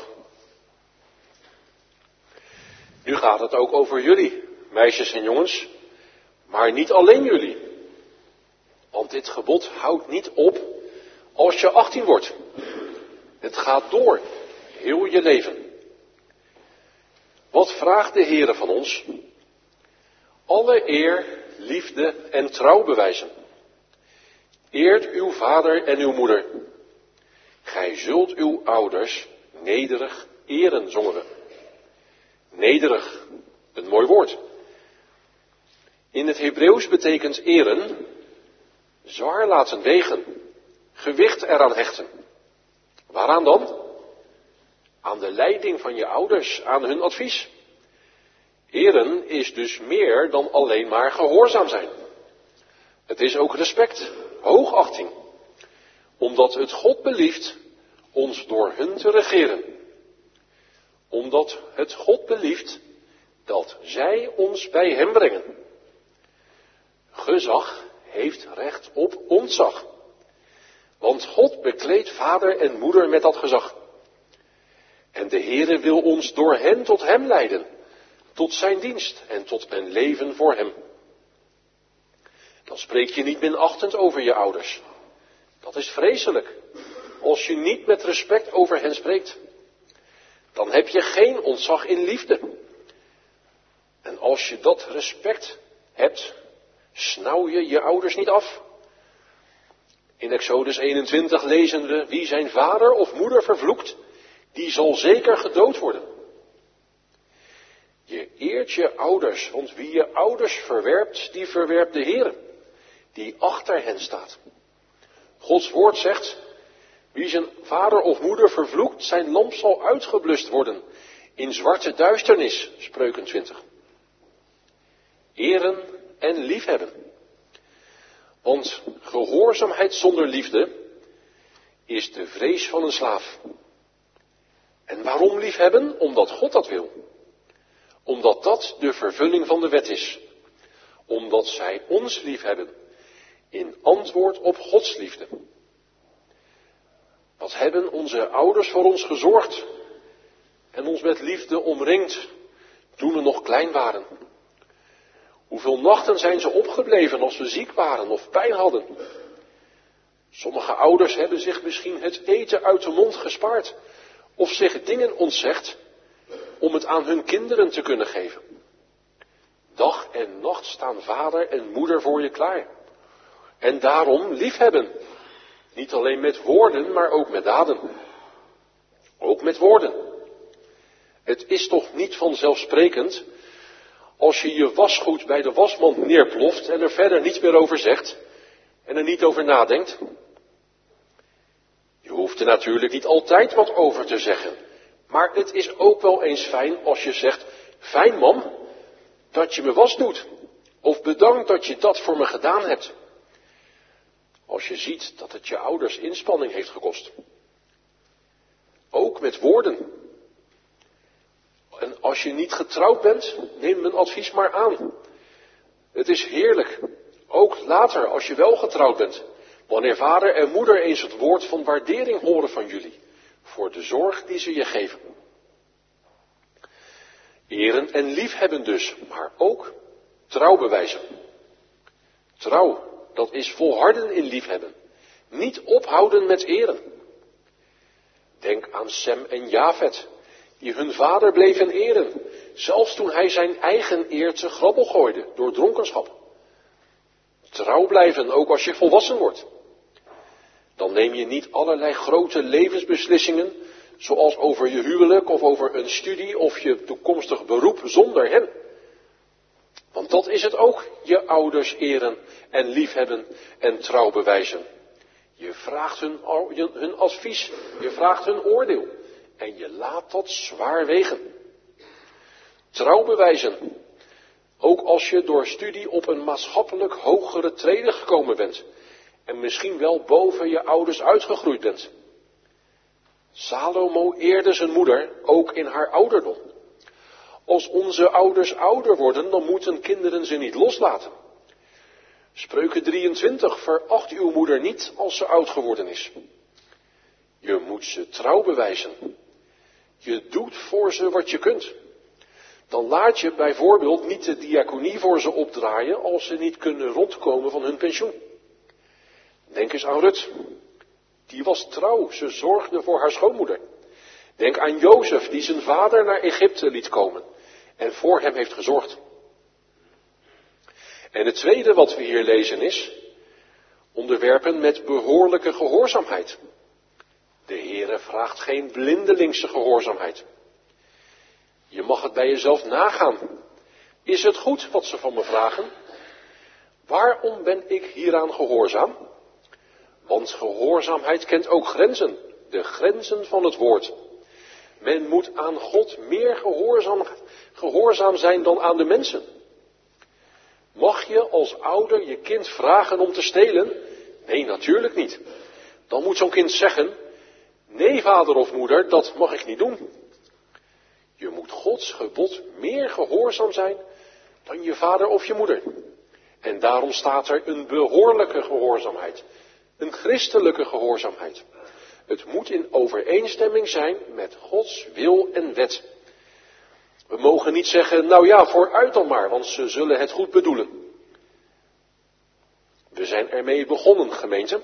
Nu gaat het ook over jullie, meisjes en jongens, maar niet alleen jullie. Want dit gebod houdt niet op als je 18 wordt. Het gaat door, heel je leven. Wat vraagt de Heere van ons? Alle eer, liefde en trouw bewijzen. Eert uw vader en uw moeder. Gij zult uw ouders nederig eren, zongen we. Nederig, een mooi woord. In het Hebreeuws betekent eren, zwaar laten wegen, gewicht eraan hechten. Waaraan dan? Aan de leiding van je ouders, aan hun advies. Eren is dus meer dan alleen maar gehoorzaam zijn. Het is ook respect, hoogachting. Omdat het God belieft ons door hun te regeren. Omdat het God belieft dat zij ons bij hem brengen. Gezag heeft recht op ontzag. Want God bekleedt vader en moeder met dat gezag. En de Heere wil ons door hen tot hem leiden. Tot zijn dienst en tot een leven voor hem. Dan spreek je niet minachtend over je ouders. Dat is vreselijk. Als je niet met respect over hen spreekt. Dan heb je geen ontzag in liefde. En als je dat respect hebt, snauw je je ouders niet af. In Exodus 21 lezen we, wie zijn vader of moeder vervloekt, die zal zeker gedood worden. Je eert je ouders, want wie je ouders verwerpt, die verwerpt de Heere, die achter hen staat. Gods woord zegt, wie zijn vader of moeder vervloekt, zijn lamp zal uitgeblust worden in zwarte duisternis, Spreuken 20. Eren en liefhebben. Want gehoorzaamheid zonder liefde is de vrees van een slaaf. En waarom liefhebben? Omdat God dat wil. Omdat dat de vervulling van de wet is. Omdat zij ons liefhebben. In antwoord op Gods liefde. Wat hebben onze ouders voor ons gezorgd en ons met liefde omringd toen we nog klein waren? Hoeveel nachten zijn ze opgebleven als we ziek waren of pijn hadden? Sommige ouders hebben zich misschien het eten uit de mond gespaard of zich dingen ontzegd om het aan hun kinderen te kunnen geven. Dag en nacht staan vader en moeder voor je klaar. En daarom liefhebben. Niet alleen met woorden, maar ook met daden. Ook met woorden. Het is toch niet vanzelfsprekend als je je wasgoed bij de wasmand neerploft en er verder niets meer over zegt en er niet over nadenkt. Je hoeft er natuurlijk niet altijd wat over te zeggen. Maar het is ook wel eens fijn als je zegt, fijn mam, dat je me was doet. Of bedankt dat je dat voor me gedaan hebt. Als je ziet dat het je ouders inspanning heeft gekost. Ook met woorden. En als je niet getrouwd bent, neem mijn advies maar aan. Het is heerlijk, ook later als je wel getrouwd bent, wanneer vader en moeder eens het woord van waardering horen van jullie, voor de zorg die ze je geven. Eren en liefhebben dus, maar ook trouw bewijzen. Trouw, dat is volharden in liefhebben. Niet ophouden met eren. Denk aan Sem en Jafet, die hun vader bleven eren, zelfs toen hij zijn eigen eer te grabbel gooide door dronkenschap. Trouw blijven, ook als je volwassen wordt. Dan neem je niet allerlei grote levensbeslissingen, zoals over je huwelijk of over een studie of je toekomstig beroep zonder hen. Want dat is het ook, je ouders eren en liefhebben en trouw bewijzen. Je vraagt hun advies, je vraagt hun oordeel en je laat dat zwaar wegen. Trouw bewijzen, ook als je door studie op een maatschappelijk hogere trede gekomen bent en misschien wel boven je ouders uitgegroeid bent. Salomo eerde zijn moeder ook in haar ouderdom. Als onze ouders ouder worden, dan moeten kinderen ze niet loslaten. Spreuken 23, veracht uw moeder niet als ze oud geworden is. Je moet ze trouw bewijzen. Je doet voor ze wat je kunt. Dan laat je bijvoorbeeld niet de diaconie voor ze opdraaien als ze niet kunnen rondkomen van hun pensioen. Denk eens aan Rut. Die was trouw, ze zorgde voor haar schoonmoeder. Denk aan Jozef, die zijn vader naar Egypte liet komen en voor hem heeft gezorgd. En het tweede wat we hier lezen is, onderwerpen met behoorlijke gehoorzaamheid. De Heere vraagt geen blindelingse gehoorzaamheid. Je mag het bij jezelf nagaan. Is het goed wat ze van me vragen? Waarom ben ik hieraan gehoorzaam? Want gehoorzaamheid kent ook grenzen, de grenzen van het woord. Men moet aan God meer gehoorzaam zijn dan aan de mensen. Mag je als ouder je kind vragen om te stelen? Nee, natuurlijk niet. Dan moet zo'n kind zeggen, nee vader of moeder, dat mag ik niet doen. Je moet Gods gebod meer gehoorzaam zijn dan je vader of je moeder. En daarom staat er een behoorlijke gehoorzaamheid. Een christelijke gehoorzaamheid. Het moet in overeenstemming zijn met Gods wil en wet. We mogen niet zeggen, nou ja, vooruit dan maar, want ze zullen het goed bedoelen. We zijn ermee begonnen, gemeente.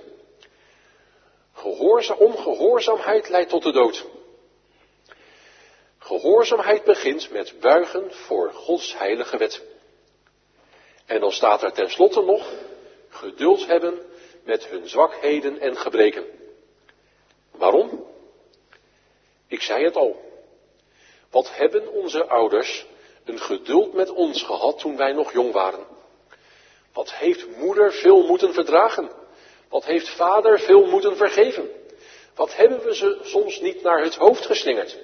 Ongehoorzaamheid leidt tot de dood. Gehoorzaamheid begint met buigen voor Gods heilige wet. En dan staat er tenslotte nog, geduld hebben met hun zwakheden en gebreken. Waarom? Ik zei het al. Wat hebben onze ouders een geduld met ons gehad toen wij nog jong waren? Wat heeft moeder veel moeten verdragen? Wat heeft vader veel moeten vergeven? Wat hebben we ze soms niet naar het hoofd geslingerd?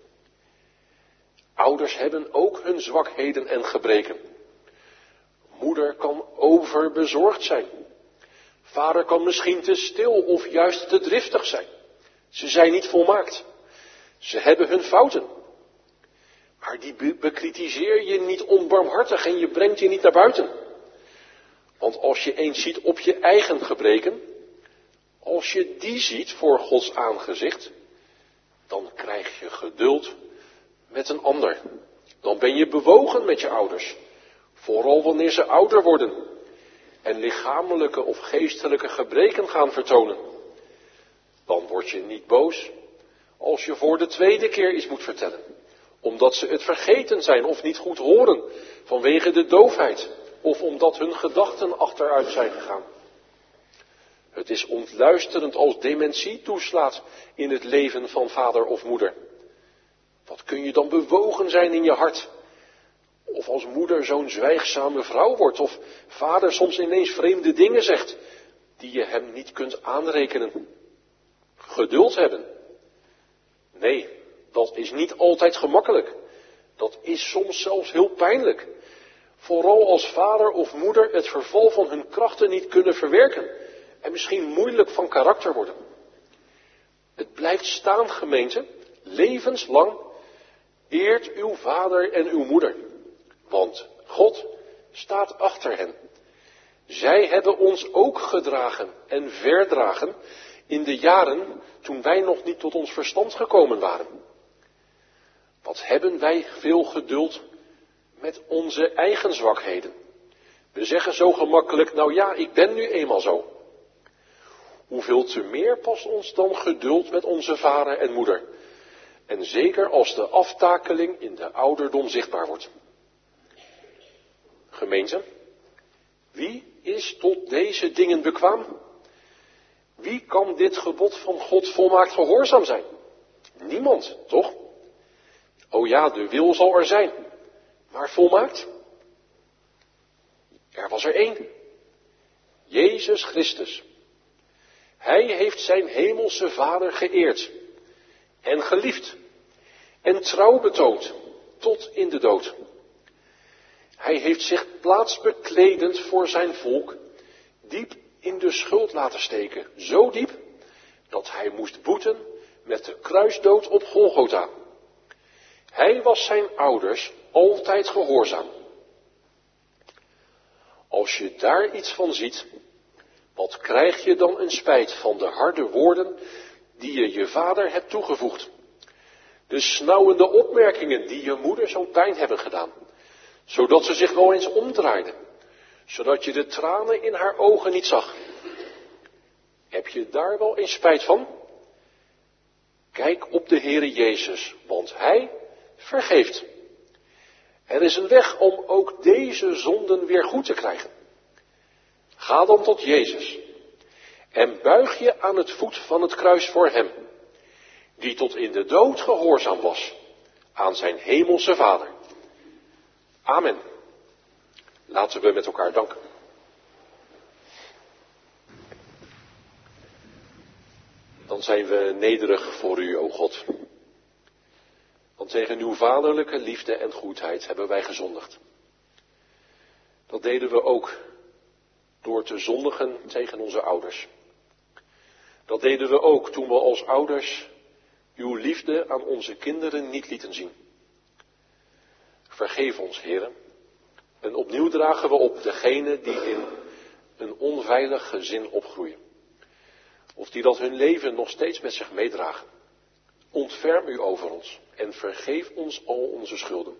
Ouders hebben ook hun zwakheden en gebreken. Moeder kan overbezorgd zijn. Vader kan misschien te stil of juist te driftig zijn. Ze zijn niet volmaakt. Ze hebben hun fouten. Maar die bekritiseer je niet onbarmhartig en je brengt je niet naar buiten. Want als je eens ziet op je eigen gebreken, als je die ziet voor Gods aangezicht, dan krijg je geduld met een ander. Dan ben je bewogen met je ouders. Vooral wanneer ze ouder worden en lichamelijke of geestelijke gebreken gaan vertonen. Dan word je niet boos als je voor de tweede keer iets moet vertellen. Omdat ze het vergeten zijn of niet goed horen vanwege de doofheid. Of omdat hun gedachten achteruit zijn gegaan. Het is ontluisterend als dementie toeslaat in het leven van vader of moeder. Wat kun je dan bewogen zijn in je hart? Of als moeder zo'n zwijgzame vrouw wordt, of vader soms ineens vreemde dingen zegt, die je hem niet kunt aanrekenen. Geduld hebben. Nee, dat is niet altijd gemakkelijk. Dat is soms zelfs heel pijnlijk. Vooral als vader of moeder het verval van hun krachten niet kunnen verwerken en misschien moeilijk van karakter worden. Het blijft staan, gemeente, levenslang, eert uw vader en uw moeder. Want God staat achter hen. Zij hebben ons ook gedragen en verdragen in de jaren toen wij nog niet tot ons verstand gekomen waren. Wat hebben wij veel geduld met onze eigen zwakheden. We zeggen zo gemakkelijk, nou ja, ik ben nu eenmaal zo. Hoeveel te meer past ons dan geduld met onze vader en moeder. En zeker als de aftakeling in de ouderdom zichtbaar wordt. Gemeente, wie is tot deze dingen bekwaam? Wie kan dit gebod van God volmaakt gehoorzaam zijn? Niemand, toch? Oh ja, de wil zal er zijn. Maar volmaakt? Er was er één. Jezus Christus. Hij heeft zijn hemelse Vader geëerd. En geliefd. En trouw betoond. Tot in de dood. Hij heeft zich plaatsbekledend voor zijn volk diep in de schuld laten steken. Zo diep dat hij moest boeten met de kruisdood op Golgotha. Hij was zijn ouders altijd gehoorzaam. Als je daar iets van ziet, wat krijg je dan een spijt van de harde woorden die je vader hebt toegevoegd? De snauwende opmerkingen die je moeder zo pijn hebben gedaan, zodat ze zich wel eens omdraaide, zodat je de tranen in haar ogen niet zag. Heb je daar wel eens spijt van? Kijk op de Heere Jezus, want Hij vergeeft. Er is een weg om ook deze zonden weer goed te krijgen. Ga dan tot Jezus en buig je aan het voet van het kruis voor Hem, die tot in de dood gehoorzaam was aan zijn hemelse Vader. Amen. Laten we met elkaar danken. Dan zijn we nederig voor u, o God. Want tegen uw vaderlijke liefde en goedheid hebben wij gezondigd. Dat deden we ook door te zondigen tegen onze ouders. Dat deden we ook toen we als ouders uw liefde aan onze kinderen niet lieten zien. Vergeef ons, Heere. En opnieuw dragen we op degenen die in een onveilig gezin opgroeien. Of die dat hun leven nog steeds met zich meedragen. Ontferm u over ons en vergeef ons al onze schulden.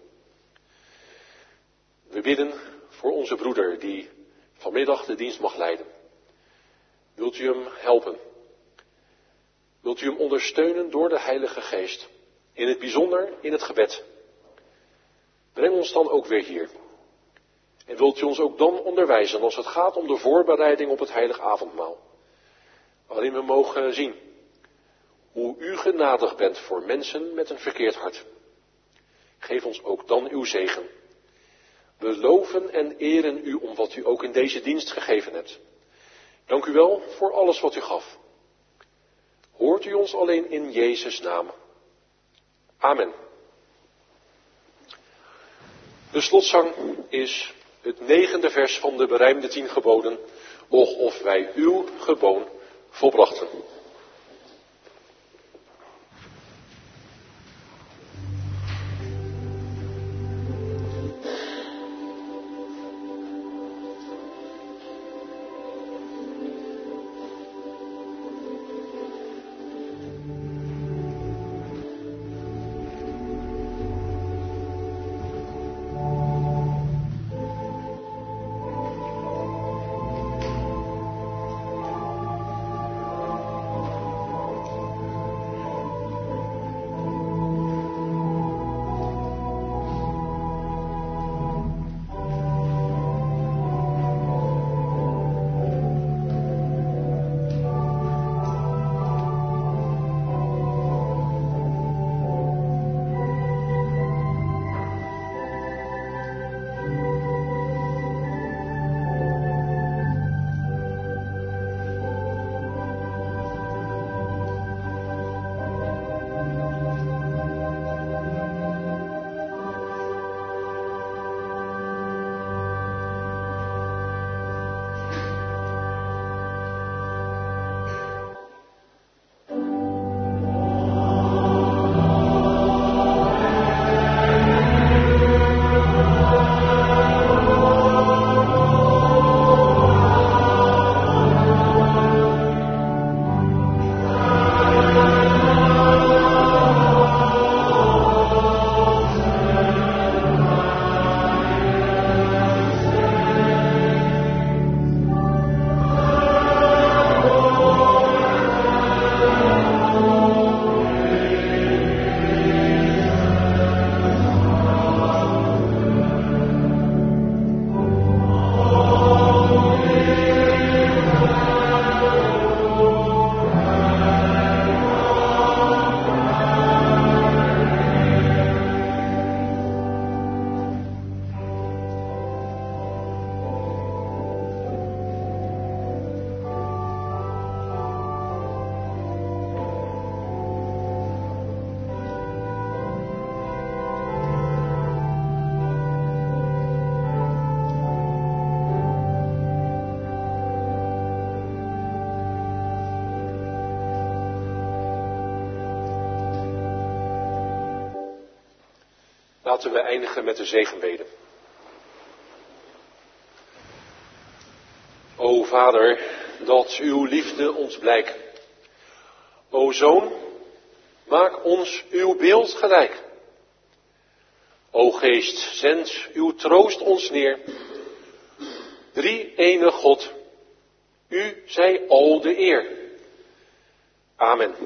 We bidden voor onze broeder die vanmiddag de dienst mag leiden. Wilt u hem helpen? Wilt u hem ondersteunen door de Heilige Geest? In het bijzonder in het gebed. Breng ons dan ook weer hier. En wilt u ons ook dan onderwijzen als het gaat om de voorbereiding op het heilig avondmaal. Waarin we mogen zien hoe u genadig bent voor mensen met een verkeerd hart. Geef ons ook dan uw zegen. We loven en eren u om wat u ook in deze dienst gegeven hebt. Dank u wel voor alles wat u gaf. Hoort u ons alleen in Jezus' naam. Amen. De slotzang is het 9e vers van de berijmde 10 geboden. Och, of wij uw geboon volbrachten. Laten we eindigen met de zegenbede. O Vader, dat uw liefde ons blijkt. O Zoon, maak ons uw beeld gelijk. O Geest, zend uw troost ons neer. Drie-ene God, u zij al de eer. Amen.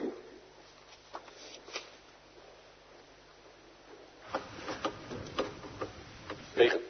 Wegen.